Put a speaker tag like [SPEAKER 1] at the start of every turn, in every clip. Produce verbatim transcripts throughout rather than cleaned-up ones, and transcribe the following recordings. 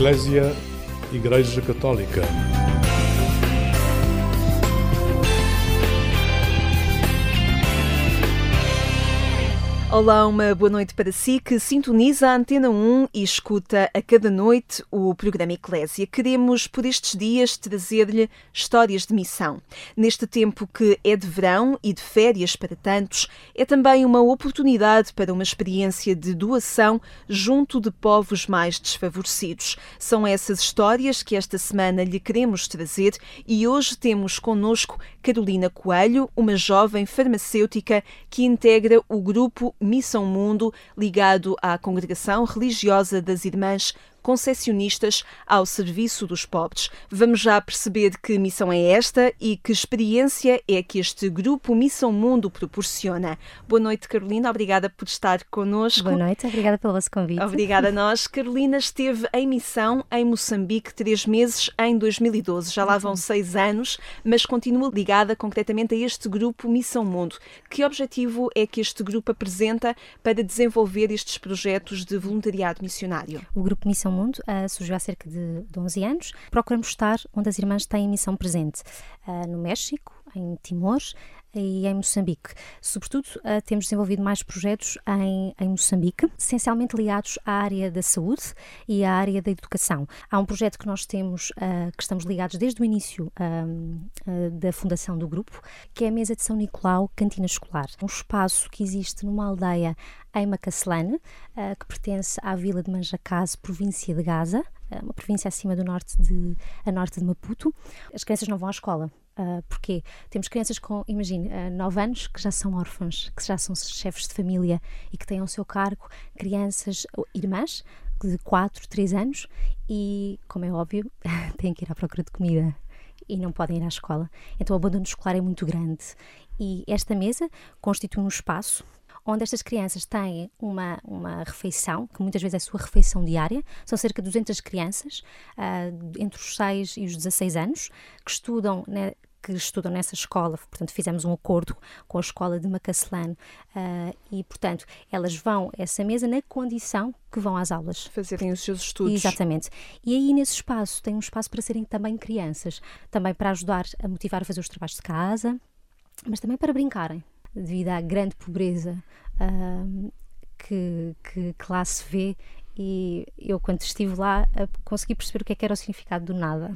[SPEAKER 1] Eclésia, Igreja Católica.
[SPEAKER 2] Olá, uma boa noite para si que sintoniza a Antena um e escuta a cada noite o programa Eclésia. Queremos, por estes dias, trazer-lhe histórias de missão. Neste tempo que é de verão e de férias para tantos, é também uma oportunidade para uma experiência de doação junto de povos mais desfavorecidos. São essas histórias que esta semana lhe queremos trazer e hoje temos connosco Carolina Coelho, uma jovem farmacêutica que integra o grupo Missão Mundo, ligado à Congregação Religiosa das Irmãs Concessionistas ao Serviço dos Pobres. Vamos já perceber que missão é esta e que experiência é que este grupo Missão Mundo proporciona. Boa noite, Carolina. Obrigada por estar connosco.
[SPEAKER 3] Boa noite. Obrigada pelo vosso convite.
[SPEAKER 2] Obrigada a nós. Carolina esteve em missão em Moçambique três meses em dois mil e doze. Já lá vão seis anos, mas continua ligada concretamente a este grupo Missão Mundo. Que objetivo é que este grupo apresenta para desenvolver estes projetos de voluntariado missionário?
[SPEAKER 3] O grupo Missão Mundo uh, surgiu há cerca de, de onze anos. Procuramos estar onde as irmãs têm missão presente, uh, no México, em Timor e em Moçambique. Sobretudo, uh, temos desenvolvido mais projetos em, em Moçambique, essencialmente ligados à área da saúde e à área da educação. Há um projeto que nós temos, uh, que estamos ligados desde o início uh, uh, da fundação do grupo, que é a Mesa de São Nicolau Cantina Escolar. Um espaço que existe numa aldeia em Macasselane, uh, que pertence à vila de Manjacaze, província de Gaza, uh, uma província acima do norte de, a norte de Maputo. As crianças não vão à escola. Uh, porque temos crianças com, imagine, uh, nove anos que já são órfãos, que já são chefes de família e que têm ao seu cargo crianças, irmãs de quatro, três anos e, como é óbvio, têm que ir à procura de comida e não podem ir à escola. Então o abandono escolar é muito grande e esta mesa constitui um espaço onde estas crianças têm uma, uma refeição, que muitas vezes é a sua refeição diária. São cerca de duzentas crianças, uh, entre os seis e os dezasseis anos, que estudam, né, que estudam nessa escola. Portanto, fizemos um acordo com a escola de Macasselane uh, e, portanto, elas vão a essa mesa na condição que vão às aulas.
[SPEAKER 2] Fazerem os seus estudos.
[SPEAKER 3] Exatamente. E aí, nesse espaço, tem um espaço para serem também crianças, também para ajudar a motivar a fazer os trabalhos de casa, mas também para brincarem. Devido à grande pobreza uh, que, que, que lá se vê, e eu, quando estive lá, uh, consegui perceber o que é que era o significado do nada,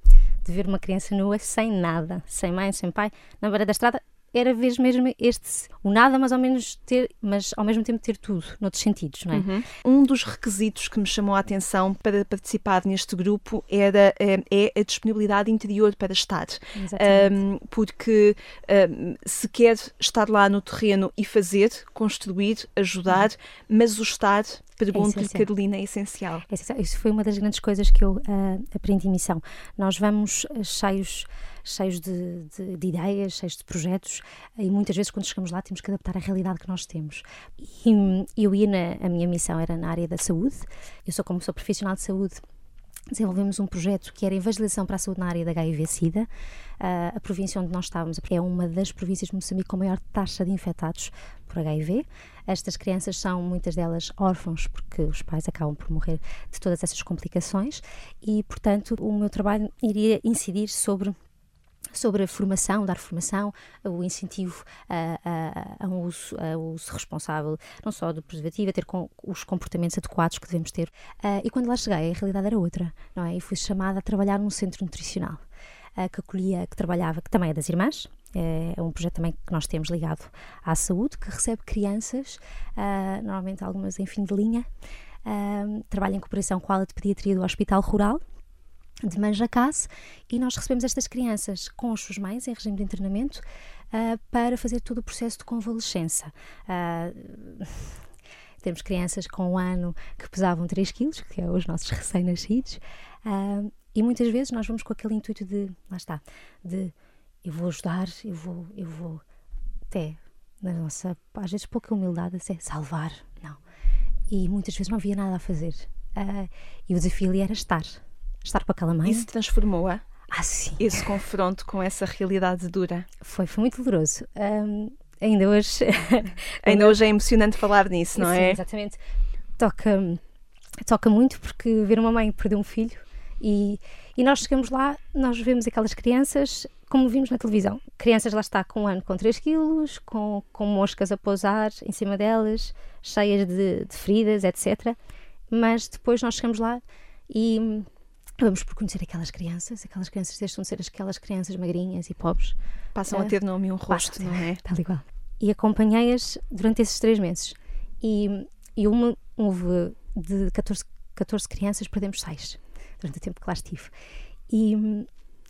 [SPEAKER 3] de ver uma criança nua sem nada, sem mãe, sem pai, na beira da estrada. Era vez mesmo este, o nada, mas ao menos ter, mas ao mesmo tempo ter tudo, noutros sentidos, não é?
[SPEAKER 2] Uhum. Um dos requisitos que me chamou a atenção para participar neste grupo era é, é a disponibilidade interior para estar. Um, porque um, se quer estar lá no terreno e fazer, construir, ajudar, uhum. mas o estar, pergunto-lhe, é Carolina, é essencial.
[SPEAKER 3] é essencial. Isso foi uma das grandes coisas que eu uh, aprendi em missão. Nós vamos uh, cheios cheios de, de, de ideias, cheios de projetos e muitas vezes quando chegamos lá temos que adaptar à realidade que nós temos. E eu ia na, a minha missão era na área da saúde. Eu sou como sou profissional de saúde, desenvolvemos um projeto que era evangelização para a saúde na área da H I V SIDA. Uh, a província onde nós estávamos é uma das províncias de Moçambique com a maior taxa de infectados por H I V. Estas crianças são, muitas delas, órfãos, porque os pais acabam por morrer de todas essas complicações e, portanto, o meu trabalho iria incidir sobre sobre a formação, dar formação, o incentivo a, a, a, um uso, a um uso responsável, não só do preservativo, a ter com, os comportamentos adequados que devemos ter. Uh, e quando lá cheguei, a realidade era outra, não é? E fui chamada a trabalhar num centro nutricional, uh, que acolhia, que trabalhava, que também é das irmãs, é um projeto também que nós temos ligado à saúde, que recebe crianças, uh, normalmente algumas em fim de linha, uh, trabalha em cooperação com a ala de pediatria do Hospital Rural de Manjacaze, e nós recebemos estas crianças com as suas mães em regime de internamento uh, para fazer todo o processo de convalescença. Uh, temos crianças com um ano que pesavam três quilos, que é os nossos recém-nascidos, uh, e muitas vezes nós vamos com aquele intuito de, lá está, de eu vou ajudar, eu vou, eu vou até, na nossa, às vezes pouca humildade, é salvar, não. E muitas vezes não havia nada a fazer. Uh, e o desafio ali era estar. Estar com aquela mãe.
[SPEAKER 2] Isso transformou-a?
[SPEAKER 3] Ah, sim.
[SPEAKER 2] Esse confronto com essa realidade dura?
[SPEAKER 3] Foi, foi muito doloroso. Um, ainda hoje...
[SPEAKER 2] ainda hoje é emocionante falar nisso, não
[SPEAKER 3] sim,
[SPEAKER 2] é?
[SPEAKER 3] Exatamente. Toca, toca muito, porque ver uma mãe perder um filho e, e nós chegamos lá, nós vemos aquelas crianças como vimos na televisão. Crianças lá está com um ano com três quilos, com, com moscas a pousar em cima delas, cheias de, de feridas, etcétera. Mas depois nós chegamos lá e vamos por conhecer aquelas crianças, aquelas crianças deixam de ser aquelas crianças magrinhas e pobres.
[SPEAKER 2] Passam uh, a ter nome e um rosto,
[SPEAKER 3] passa,
[SPEAKER 2] não é?
[SPEAKER 3] Tal igual. E acompanhei-as durante esses três meses. E, e uma, houve de catorze, catorze crianças, perdemos seis durante o tempo que lá estive. E,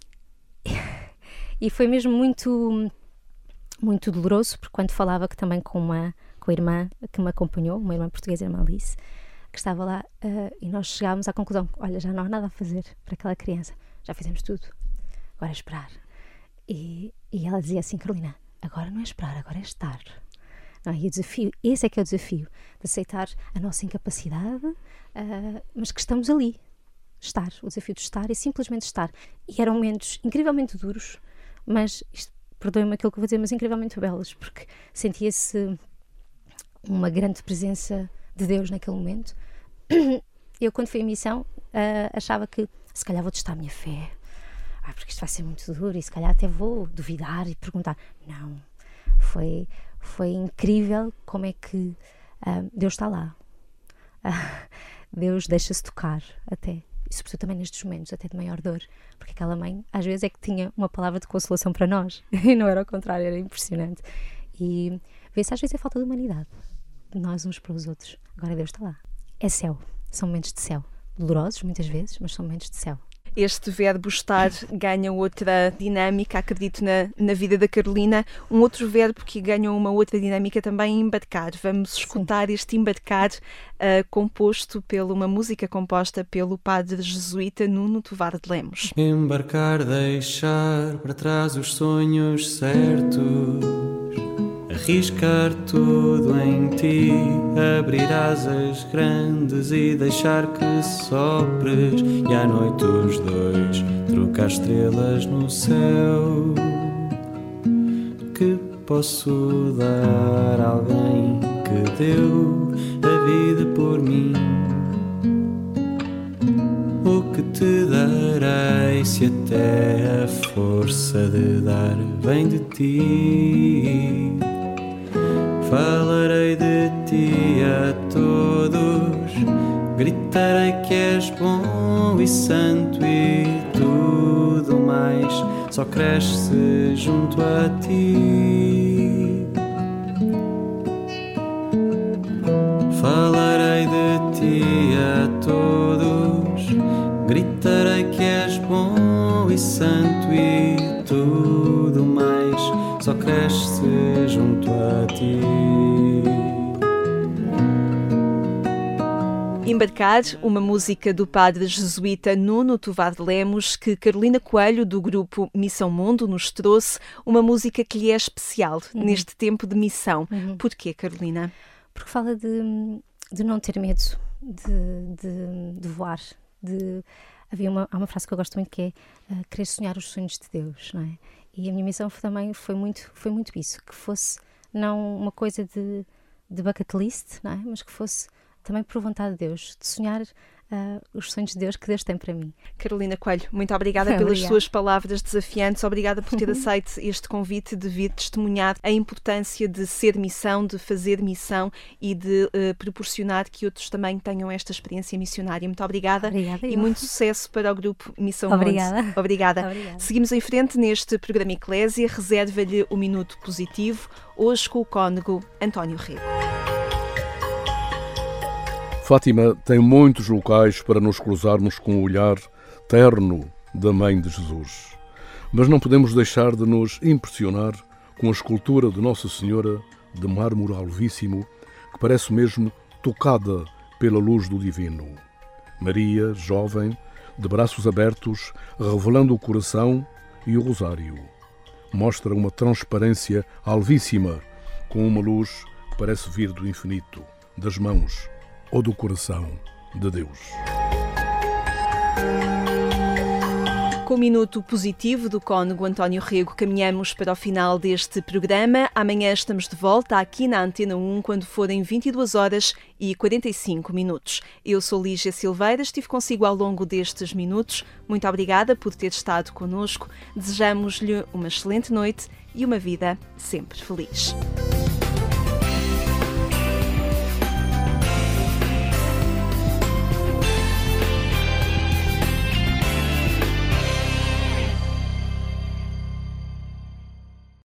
[SPEAKER 3] e foi mesmo muito, muito doloroso, porque quando falava que também com, uma, com a irmã que me acompanhou, uma irmã portuguesa, a irmã Alice, que estava lá, uh, e nós chegámos à conclusão, olha, já não há nada a fazer para aquela criança, já fizemos tudo, agora é esperar. E, e ela dizia assim, Carolina, agora não é esperar, agora é estar. Não, e o desafio, esse é que é o desafio, de aceitar a nossa incapacidade, uh, mas que estamos ali, estar, o desafio de estar e simplesmente estar. E eram momentos incrivelmente duros, mas, isto, perdoem-me aquilo que vou dizer, mas incrivelmente belos, porque sentia-se uma grande presença de Deus naquele momento. Eu, quando fui à missão, uh, achava que se calhar vou testar a minha fé, ah, porque isto vai ser muito duro e se calhar até vou duvidar e perguntar. Não, foi, foi incrível como é que uh, Deus está lá. Uh, Deus deixa-se tocar até, e sobretudo também nestes momentos até de maior dor, porque aquela mãe às vezes é que tinha uma palavra de consolação para nós e não era ao contrário, era impressionante. E vê-se às vezes a falta de humanidade de nós uns para os outros. Agora Deus está lá. É céu, são momentos de céu, dolorosos muitas vezes, mas são momentos de céu.
[SPEAKER 2] Este verbo estar ganha outra dinâmica, acredito, na, na vida da Carolina. Um outro verbo que ganha uma outra dinâmica também é embarcar. Vamos escutar Sim. este embarcar uh, composto pela uma música composta pelo padre jesuíta Nuno Tovar de Lemos.
[SPEAKER 4] Embarcar, deixar para trás os sonhos certos, arriscar tudo em ti, abrir asas grandes e deixar que sopres, e à noite os dois trocar estrelas no céu. Que posso dar a alguém que deu a vida por mim? O que te darei se até a força de dar vem de ti? Falarei de ti a todos, gritarei que és bom e santo, e tudo mais só cresce junto a ti. Falarei de ti a todos, gritarei que és bom e santo, e tudo mais só cresce junto a ti.
[SPEAKER 2] Embarcar, uma música do padre jesuíta Nuno Tovar de Lemos, que Carolina Coelho, do grupo Missão Mundo, nos trouxe, uma música que lhe é especial uhum. neste tempo de missão. Uhum. Porquê, Carolina?
[SPEAKER 3] Porque fala de, de não ter medo de, de, de voar. De, havia uma, há uma frase que eu gosto muito que é uh, querer sonhar os sonhos de Deus, não é? E a minha missão foi, também foi muito, foi muito isso, que fosse não uma coisa de, de bucket list, não é? Mas que fosse também por vontade de Deus, de sonhar uh, os sonhos de Deus que Deus tem para mim.
[SPEAKER 2] Carolina Coelho, muito obrigada pelas obrigada. suas palavras desafiantes, obrigada por ter aceito este convite de vir testemunhar a importância de ser missão, de fazer missão e de uh, proporcionar que outros também tenham esta experiência missionária. Muito obrigada,
[SPEAKER 3] obrigada
[SPEAKER 2] e muito sucesso para o grupo Missão
[SPEAKER 3] obrigada.
[SPEAKER 2] Mundo. Obrigada.
[SPEAKER 3] Obrigada.
[SPEAKER 2] Seguimos em frente neste programa Eclésia, reserva-lhe o Minuto Positivo, hoje com o cônego António Rego.
[SPEAKER 1] Fátima tem muitos locais para nos cruzarmos com o olhar terno da Mãe de Jesus. Mas não podemos deixar de nos impressionar com a escultura de Nossa Senhora de mármore alvíssimo, que parece mesmo tocada pela luz do Divino. Maria, jovem, de braços abertos, revelando o coração e o rosário. Mostra uma transparência alvíssima, com uma luz que parece vir do infinito, das mãos ou do coração de Deus.
[SPEAKER 2] Com o Minuto Positivo do cônego António Rego, caminhamos para o final deste programa. Amanhã estamos de volta aqui na Antena um, quando forem vinte e duas horas e quarenta e cinco minutos. Eu sou Lígia Silveira, estive consigo ao longo destes minutos. Muito obrigada por ter estado connosco. Desejamos-lhe uma excelente noite e uma vida sempre feliz.